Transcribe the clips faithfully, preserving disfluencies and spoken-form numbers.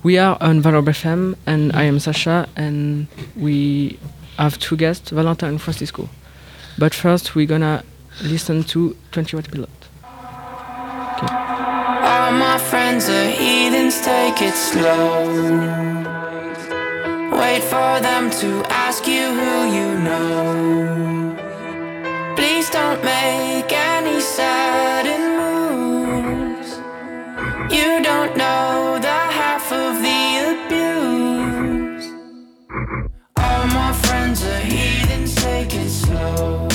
We are on Valorbe F M, and I am Sasha, and we have two guests, Valentin and Francisco. But first, we're gonna listen to twenty Watt Pilot. Okay. All my friends are heathens, take it slow. Wait for them to ask you who you know. Please don't make any sudden moves. You don't know the half of the abuse. All my friends are heathens, take it slow.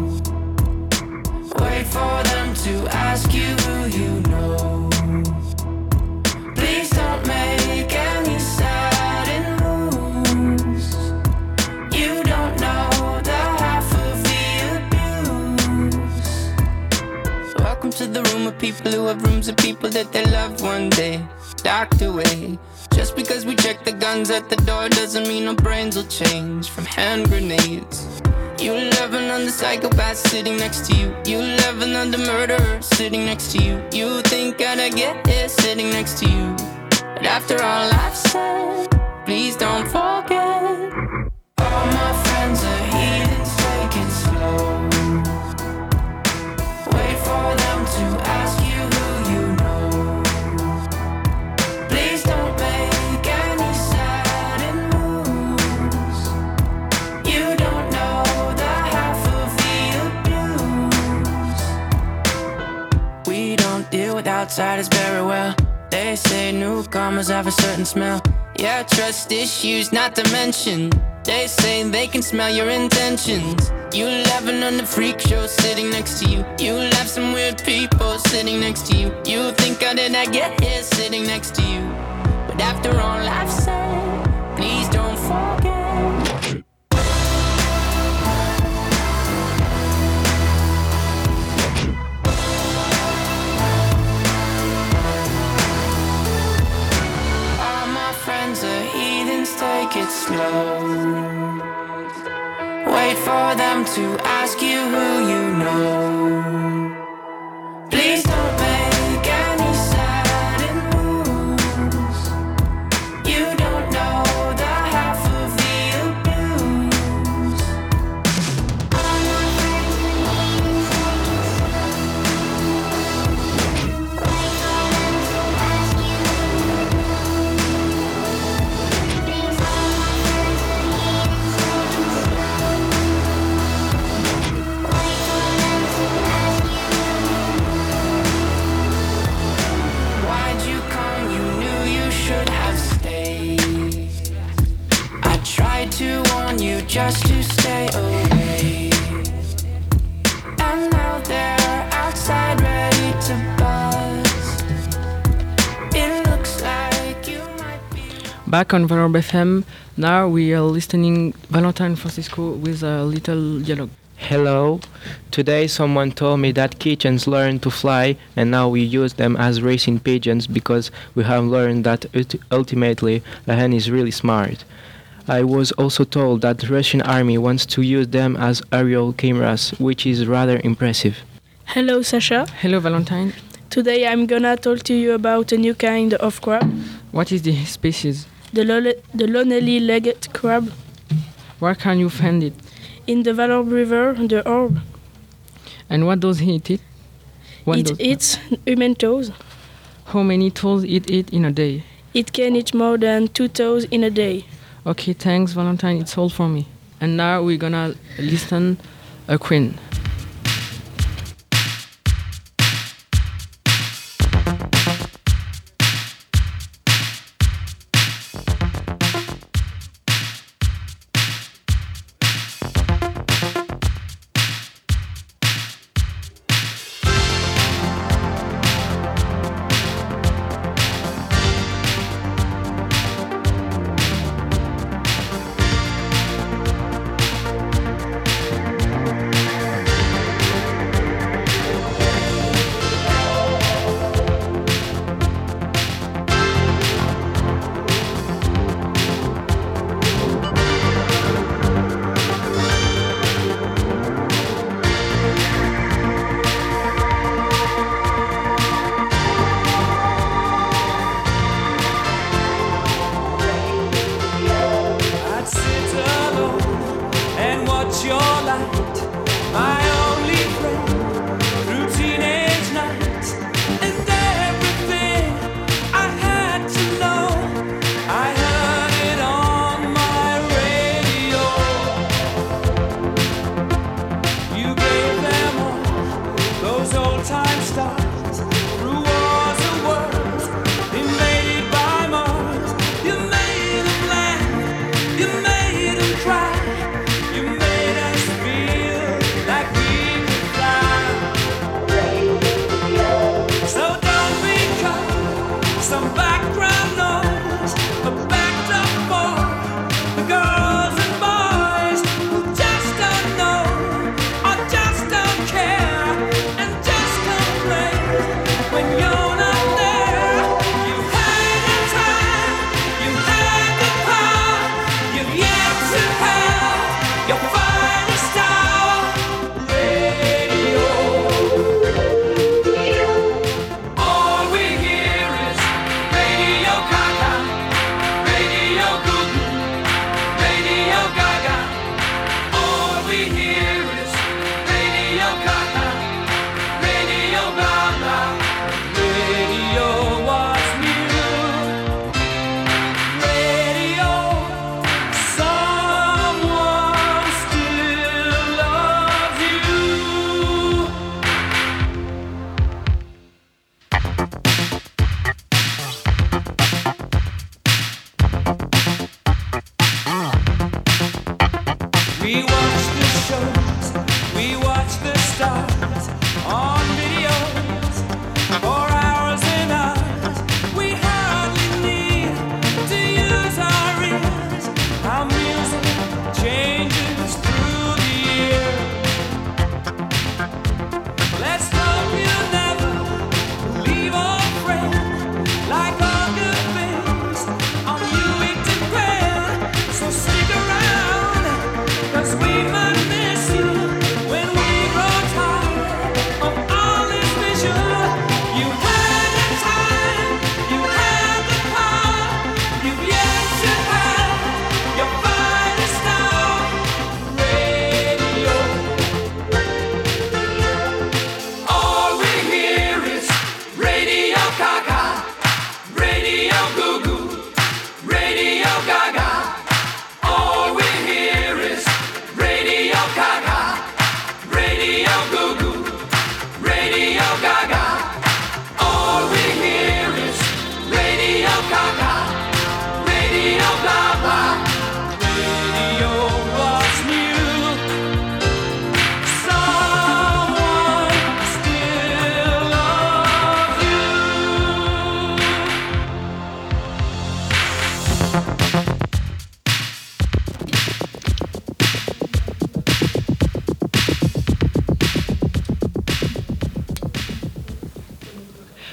Wait for them to ask you who you know. Please don't make any sudden moves. You don't know the half of the abuse. Welcome to the room of people who have rooms of people that they loved one day docked away. Just because we check the guns at the door doesn't mean our brains will change from hand grenades. You loving on the psychopath sitting next to you. You loving on the murderer sitting next to you. You think I'd get here sitting next to you. But after all I've said, please don't forget. All my friends are heathens, take it slow. Wait for them to ask you who you know. Please don't make any sudden moves. You don't know the half of the abuse. We don't deal with outsiders very well. They say newcomers have a certain smell. Yeah, trust issues not to mention. They say they can smell your intentions. You laughing on the freak show sitting next to you. You laugh some weird people sitting next to you. You think I did not get here sitting next to you. But after all I've said, please don't forget. All my friends are heathens, take it slow. Wait for them to ask you who you know. Please don't make any sudden moves. You don't know the half of the abuse. All my friends are heathens, take it slow. Wait for them to ask you who you know. Please, all my friends are heathens, take it slow. Why'd you come? You knew you should have stayed. I tried to warn you just to stay away. And now they're outside ready to buzz. It looks like you might be. Back on Valorbe F M, now we are listening Valentin and Francisco with a little dialogue. Hello. Today someone told me that kittens learn to fly and now we use them as racing pigeons because we have learned that ut- ultimately a hen is really smart. I was also told that the Russian army wants to use them as aerial cameras, which is rather impressive. Hello, Sasha. Hello, Valentine. Today I'm gonna talk to you about a new kind of crab, What is the species? the, lo- the lonely-legged crab. Where can you find it? In the Valorbe River, the Orbe. And what does it eat? What It does- eats human toes. How many toes it eat in a day? It can eat more than two toes in a day. Okay, thanks, Valentine. It's all for me. And now we're gonna listen a queen.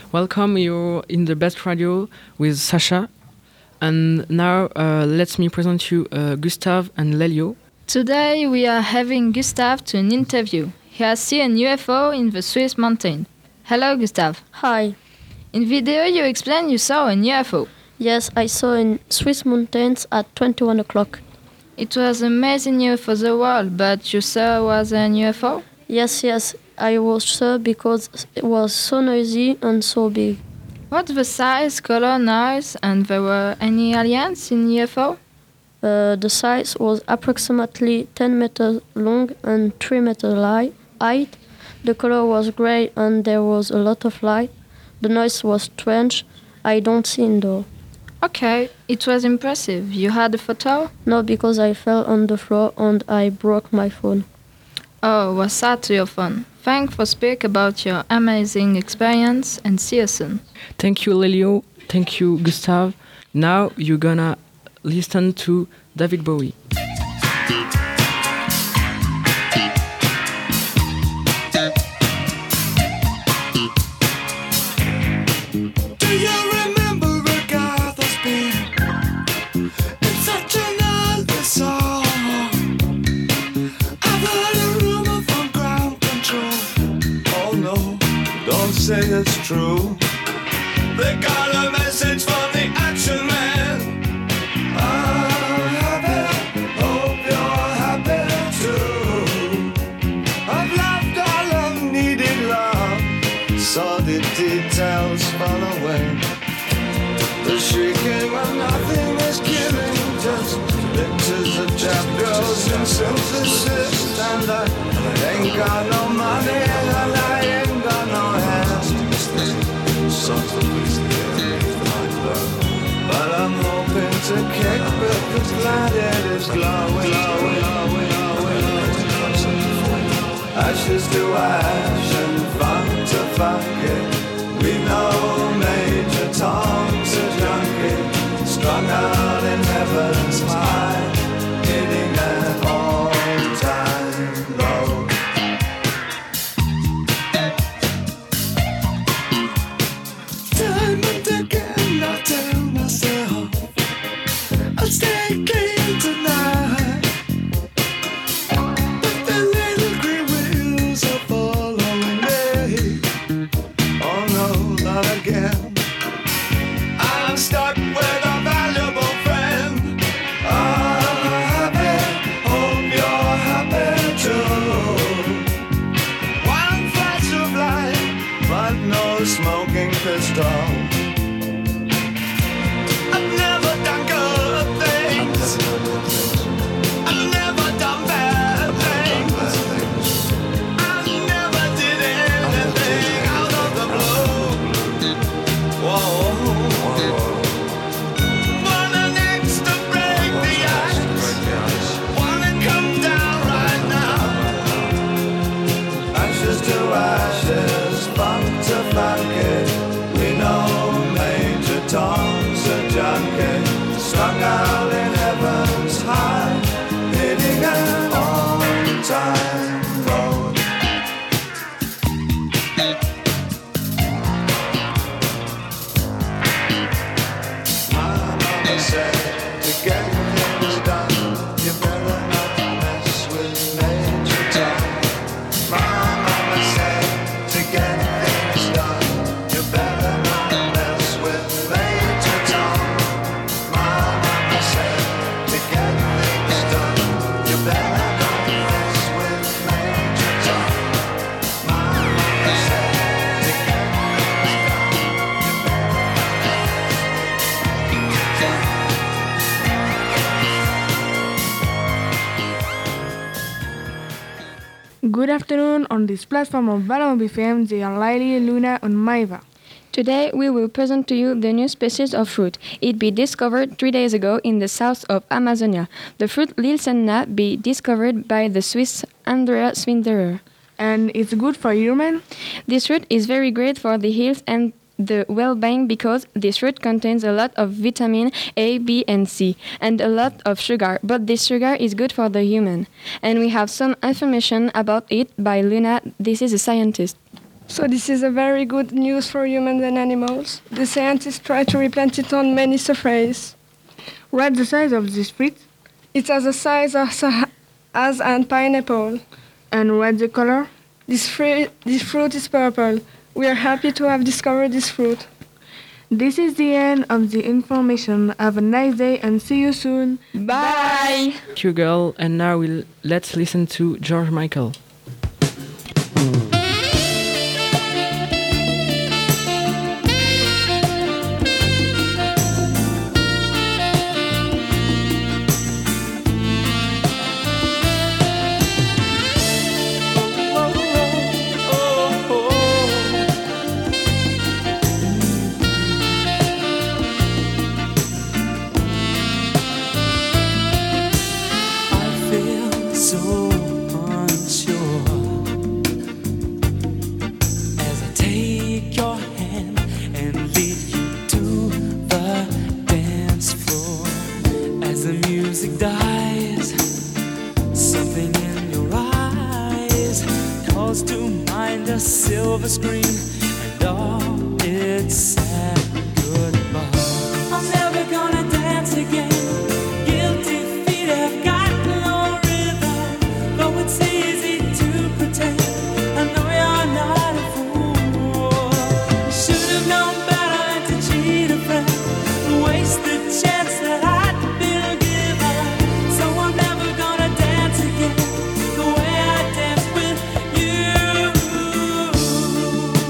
Welcome, you're in the best radio with Sasha. And now uh, let me present you uh, Gustave and Lelio. Today we are having Gustave to an interview. He has seen a U F O in the Swiss mountain. Hello, Gustave. Hi. In video you explain you saw a U F O. Yes, I saw in Swiss mountains at twenty-one o'clock. It was amazing news for the world, but you saw was a U F O? Yes, yes, I was sure because it was so noisy and so big. What's the size, color, noise, and there were any aliens in U F O? Uh, the size was approximately ten meters long and three meters li- height. The color was gray and there was a lot of light. The noise was strange. I don't see indoor. Okay, it was impressive. You had a photo? No, because I fell on the floor and I broke my phone. Oh, was sad to your phone. Thanks for speaking about your amazing experience and see you soon. Thank you, Lelio. Thank you, Gustave. Now you're gonna listen to David Bowie. Do you remember Agatha Speed? It's such an ugly song. I've heard a rumor from ground control. Oh no, don't say it's true. They got a message from the action man. I'm happy, hope you're happy too. I've loved all I've needed love, saw the details fall away. The shrieking when nothing is killing, just pictures of trap girls and synthesis. And I ain't got no money and I ain't got no hands. Songs the police but I'm hoping to kick back this light it is glowing, glowing, glowing, glowing. Ashes to ash and funk to funk it. We know Major Tom's a junkie, strung out in heaven's high, hitting an all-time low. Time and again I tell myself I'll stay clean tonight, but the little green wheels are following me. Oh no, not again. I'm stuck with a valuable friend. I'm happy, hope you're happy too. One flash of light, but no smoking pistol. I've never done good things. I've never done bad things. I never did anything out of the blue. Whoa. Want an axe to break the ice. Wanna come down right now. Ashes to ashes, funk to funky. We know Major Tom's a junkie, strung out in heaven's high, hitting an all-time road. My mama said to get things done, you better not mess with Major Tom. My mama said to get things done, you better not mess with Major Tom. My mama said to get things done, you better not mess with Major Tom. My mama said to get things done, you better not Good afternoon. On this platform of Ballon B F M, they are Laili, Luna, and Maiva. Today we will present to you the new species of fruit. It be discovered three days ago in the south of Amazonia. The fruit Lilsenna be discovered by the Swiss Andrea Swinderer. And it's good for human? This fruit is very great for the health and the well-being because this fruit contains a lot of vitamin A, B, and C, and a lot of sugar, but this sugar is good for the human. And we have some information about it by Luna. This is a scientist. So this is a very good news for humans and animals. The scientists try to replant it on many surfaces. What's the size of this fruit? It has the size as a, as a pineapple. And what's the color? This fruit, this fruit is purple. We are happy to have discovered this fruit. This is the end of the information. Have a nice day and see you soon. Bye! Thank you, girl. And now we'll, let's listen to George Michael. So unsure as I take your hand and lead you to the dance floor. As the music dies, something in your eyes calls to mind a silver screen and all its sad goodbye. I'm never gonna dance again. Guilty feet have got it's easy to pretend. I know you're not a fool. You should have known better than to cheat a friend, waste the chance that I'd been given. So I'm never gonna dance again the way I danced with you.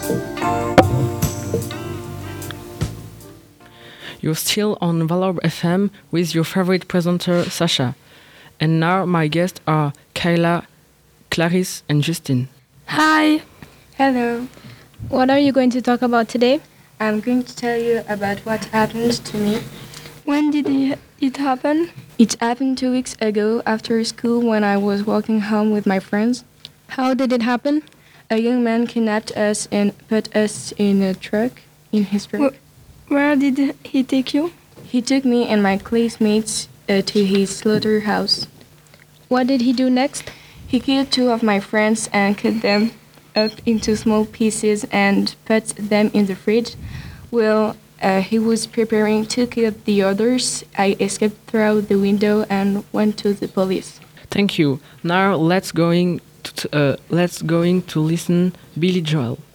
You're still on Valorbe F M with your favorite presenter, Sasha. And now my guests are Kayla, Clarisse, and Justin. Hi. Hello. What are you going to talk about today? I'm going to tell you about what happened to me. When did it, it happen? It happened two weeks ago after school when I was walking home with my friends. How did it happen? A young man kidnapped us and put us in a truck, in his truck. Wh- where did he take you? He took me and my classmates uh, to his slaughterhouse. What did he do next? He killed two of my friends and cut them up into small pieces and put them in the fridge. While uh, he was preparing to kill the others, I escaped through the window and went to the police. Thank you. Now let's going to, uh, let's going to listen Billy Joel.